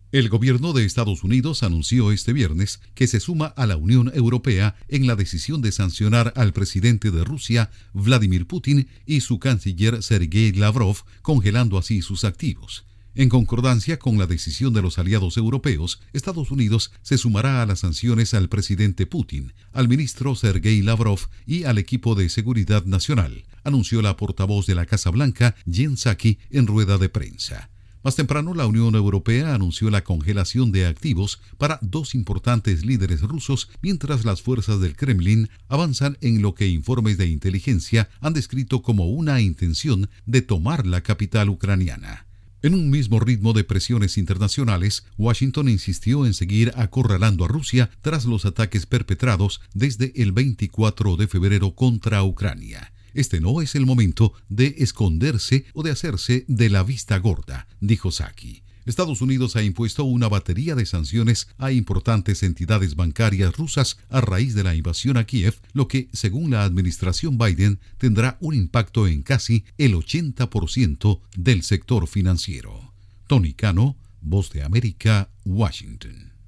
El gobierno de Estados Unidos anunció este viernes que se suma a la Unión Europea en la decisión de sancionar al presidente de Rusia, Vladimir Putin, y su canciller Sergei Lavrov, congelando así sus activos. En concordancia con la decisión de los aliados europeos, Estados Unidos se sumará a las sanciones al presidente Putin, al ministro Sergei Lavrov y al equipo de seguridad nacional, anunció la portavoz de la Casa Blanca, Jen Psaki, en rueda de prensa. Más temprano, la Unión Europea anunció la congelación de activos para dos importantes líderes rusos, mientras las fuerzas del Kremlin avanzan en lo que informes de inteligencia han descrito como una intención de tomar la capital ucraniana. En un mismo ritmo de presiones internacionales, Washington insistió en seguir acorralando a Rusia tras los ataques perpetrados desde el 24 de febrero contra Ucrania. Este no es el momento de esconderse o de hacerse de la vista gorda, dijo Psaki. Estados Unidos ha impuesto una batería de sanciones a importantes entidades bancarias rusas a raíz de la invasión a Kiev, lo que, según la administración Biden, tendrá un impacto en casi el 80% del sector financiero. Tony Cano, Voz de América, Washington.